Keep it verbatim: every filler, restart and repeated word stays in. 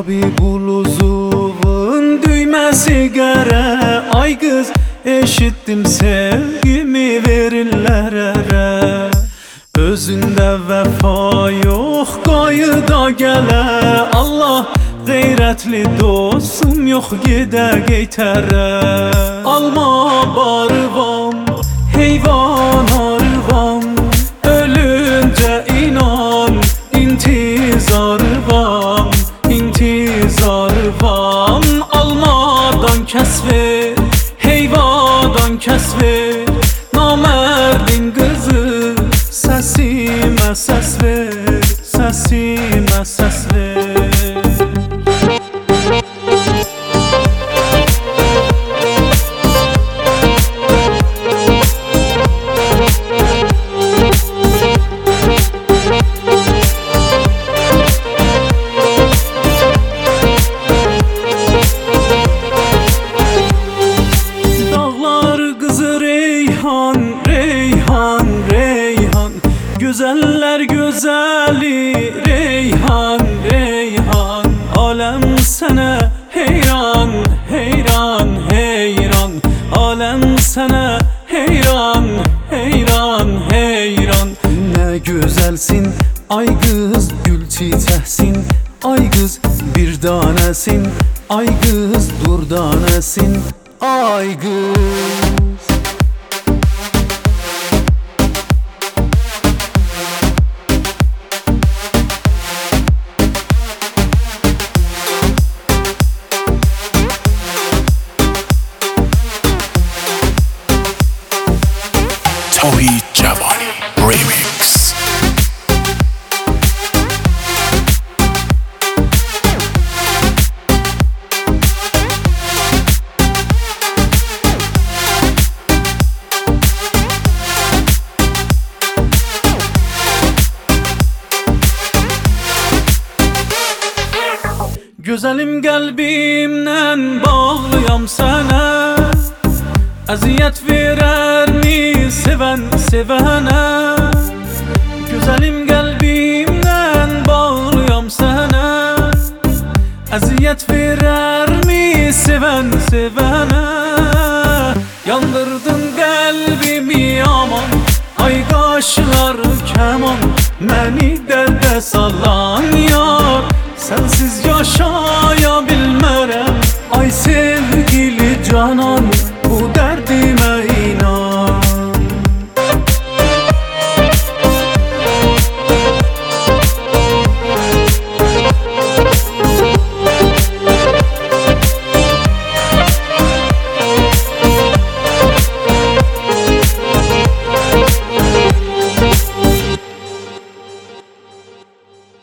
Mavi bluzun düymesi qara. Ay kız eşittim sevgimi verirler ere. Özünde vefa yok qayıda gələ. Allah qeyrətli dostum yok gedə qeytərə. Alma barvam, heyvan arvam, ölünce inan intizar vam, intizar vam. Almadan kəs ver, heyvadan kəs ver, namərdin qızı səsimə səs ver, səsimə səs ver. Reyhan, Reyhan, güzeller güzeli Reyhan, Reyhan. Alem sana heyran, heyran, heyran. Alem sana heyran, heyran, heyran. Ne güzelsin ay kız, gül çiçeksin ay kız, bir tanesin ay kız, durdanesin ay kız. Tawhid Jabari Remix. Güzelim kalbimden bağlıyam sana. Əziyyət verərmi seven sevene? Güzelim kalbimden bağlıyam sana. Əziyyət verərmi seven sevene? Yandırdın kalbimi aman, ay qaşlar keman. Məni dərdə salan yar, sensiz yaşa